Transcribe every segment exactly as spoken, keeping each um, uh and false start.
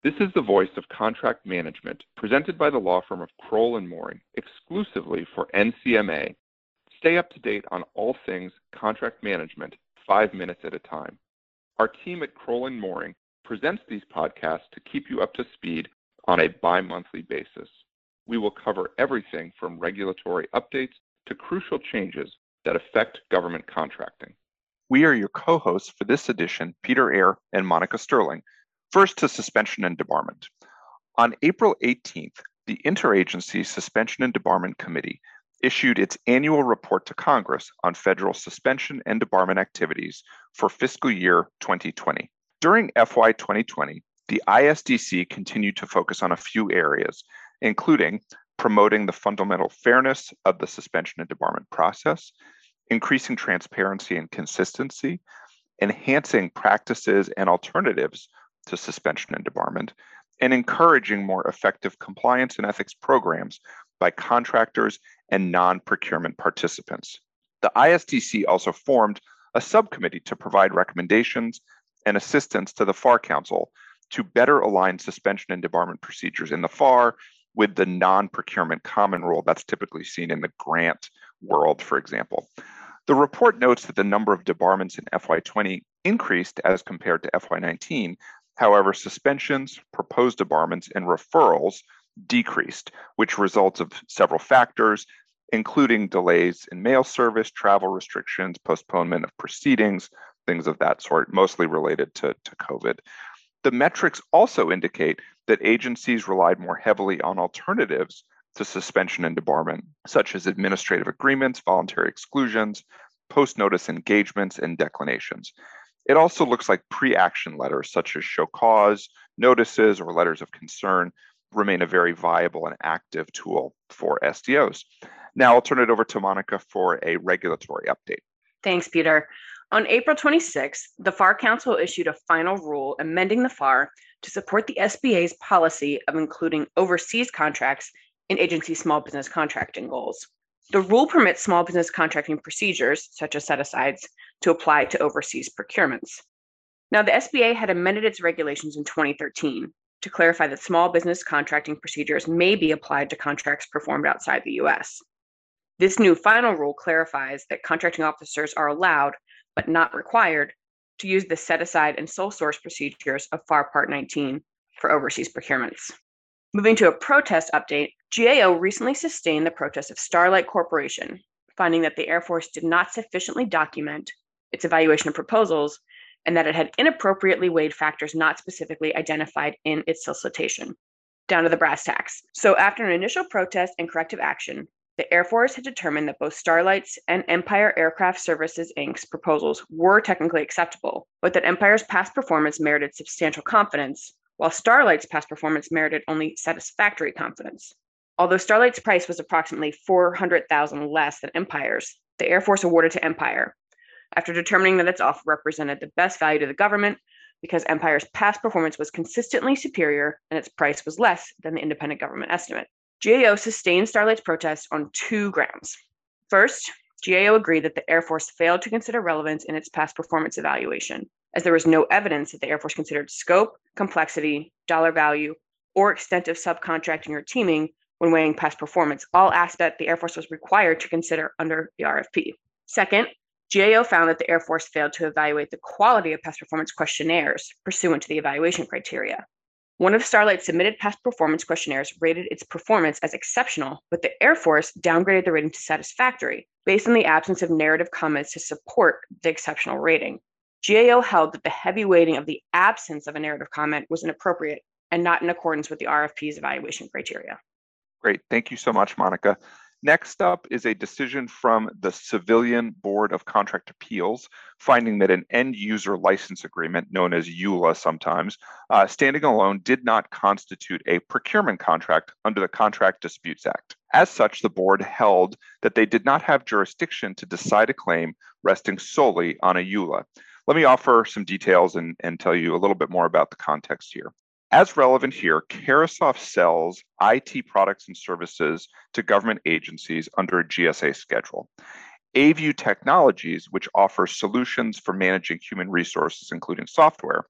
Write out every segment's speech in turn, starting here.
This is the voice of contract management, presented by the law firm of Kroll and Mooring, exclusively for N C M A. Stay up to date on all things contract management, five minutes at a time. Our team at Kroll and Mooring presents these podcasts to keep you up to speed on a bi-monthly basis. We will cover everything from regulatory updates to crucial changes that affect government contracting. We are your co-hosts for this edition, Peter Eyre and Monica Sterling. First to suspension and debarment. On April eighteenth, the Interagency Suspension and Debarment Committee issued its annual report to Congress on federal suspension and debarment activities for fiscal year twenty twenty. During F Y twenty twenty, the I S D C continued to focus on a few areas, including promoting the fundamental fairness of the suspension and debarment process, increasing transparency and consistency, enhancing practices and alternatives to suspension and debarment, and encouraging more effective compliance and ethics programs by contractors and non-procurement participants. The I S D C also formed a subcommittee to provide recommendations and assistance to the FAR Council to better align suspension and debarment procedures in the FAR with the non-procurement common rule that's typically seen in the grant world, for example. The report notes that the number of debarments in F Y twenty increased as compared to F Y nineteen. However, suspensions, proposed debarments, and referrals decreased, which results of several factors, including delays in mail service, travel restrictions, postponement of proceedings, things of that sort, mostly related to, to COVID. The metrics also indicate that agencies relied more heavily on alternatives to suspension and debarment, such as administrative agreements, voluntary exclusions, post-notice engagements, and declinations. It also looks like pre-action letters, such as show cause, notices, or letters of concern, remain a very viable and active tool for S D Os. Now I'll turn it over to Monica for a regulatory update. Thanks, Peter. On April twenty-sixth, the FAR Council issued a final rule amending the FAR to support the S B A's policy of including overseas contracts in agency small business contracting goals. The rule permits small business contracting procedures, such as set-asides, to apply to overseas procurements. Now, the S B A had amended its regulations in twenty thirteen to clarify that small business contracting procedures may be applied to contracts performed outside the U S. This new final rule clarifies that contracting officers are allowed, but not required, to use the set-aside and sole source procedures of FAR Part nineteen for overseas procurements. Moving to a protest update, G A O recently sustained the protest of Starlight Corporation, finding that the Air Force did not sufficiently document its evaluation of proposals and that it had inappropriately weighed factors not specifically identified in its solicitation. Down to the brass tacks. So after an initial protest and corrective action, the Air Force had determined that both Starlight's and Empire Aircraft Services, Incorporated's proposals were technically acceptable, but that Empire's past performance merited substantial confidence, while Starlight's past performance merited only satisfactory confidence. Although Starlight's price was approximately four hundred thousand dollars less than Empire's, the Air Force awarded to Empire, after determining that its offer represented the best value to the government because Empire's past performance was consistently superior and its price was less than the independent government estimate. G A O sustained Starlight's protest on two grounds. First, G A O agreed that the Air Force failed to consider relevance in its past performance evaluation, as there was no evidence that the Air Force considered scope, complexity, dollar value, or extent of subcontracting or teaming when weighing past performance, all aspects the Air Force was required to consider under the R F P. Second, G A O found that the Air Force failed to evaluate the quality of past performance questionnaires pursuant to the evaluation criteria. One of Starlight's submitted past performance questionnaires rated its performance as exceptional, but the Air Force downgraded the rating to satisfactory based on the absence of narrative comments to support the exceptional rating. G A O held that the heavy weighting of the absence of a narrative comment was inappropriate and not in accordance with the R F P's evaluation criteria. Great. Thank you so much, Monica. Next up is a decision from the Civilian Board of Contract Appeals, finding that an end-user license agreement, known as E U L A sometimes, uh, standing alone did not constitute a procurement contract under the Contract Disputes Act. As such, the board held that they did not have jurisdiction to decide a claim resting solely on a E U L A. Let me offer some details and, and tell you a little bit more about the context here. As relevant here, Carahsoft sells I T products and services to government agencies under a G S A schedule. A-View Technologies, which offers solutions for managing human resources, including software,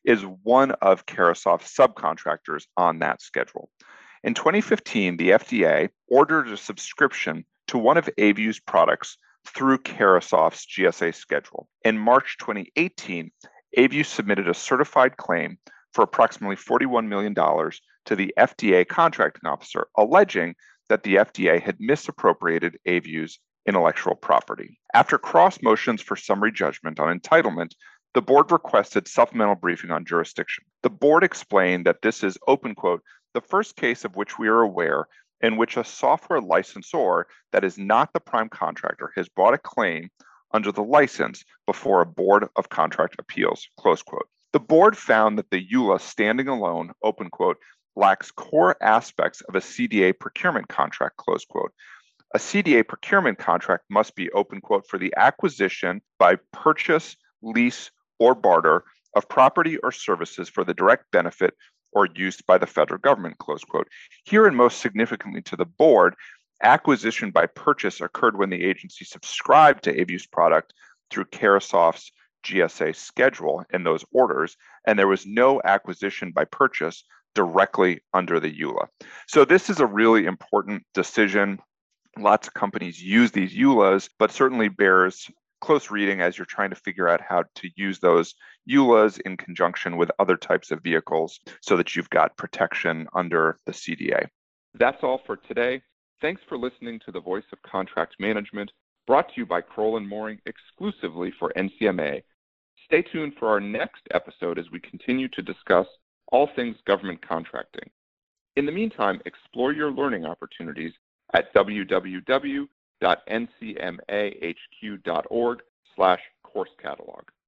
is one of Carahsoft's subcontractors on that schedule. In twenty fifteen, the F D A ordered a subscription to one of A-View's products through Carahsoft's G S A schedule. In March twenty eighteen, A-View submitted a certified claim for approximately forty-one million dollars to the F D A contracting officer, alleging that the F D A had misappropriated A-View's intellectual property. After cross motions for summary judgment on entitlement, the board requested supplemental briefing on jurisdiction. The board explained that this is, open quote, the first case of which we are aware in which a software licensor that is not the prime contractor has brought a claim under the license before a board of contract appeals, close quote. The board found that the E U L A standing alone, open quote, lacks core aspects of a C D A procurement contract, close quote. A C D A procurement contract must be, open quote, for the acquisition by purchase, lease, or barter of property or services for the direct benefit or use by the federal government, close quote. Here, and most significantly to the board, acquisition by purchase occurred when the agency subscribed to A-View's product through Carahsoft's G S A schedule in those orders, and there was no acquisition by purchase directly under the E U L A. So this is a really important decision. Lots of companies use these E U L As, but certainly bears close reading as you're trying to figure out how to use those E U L As in conjunction with other types of vehicles so that you've got protection under the C D A. That's all for today. Thanks for listening to the Voice of Contract Management, brought to you by Crowell and Mooring exclusively for N C M A. Stay tuned for our next episode as we continue to discuss all things government contracting. In the meantime, explore your learning opportunities at w w w dot n c m a h q dot org slash course catalog.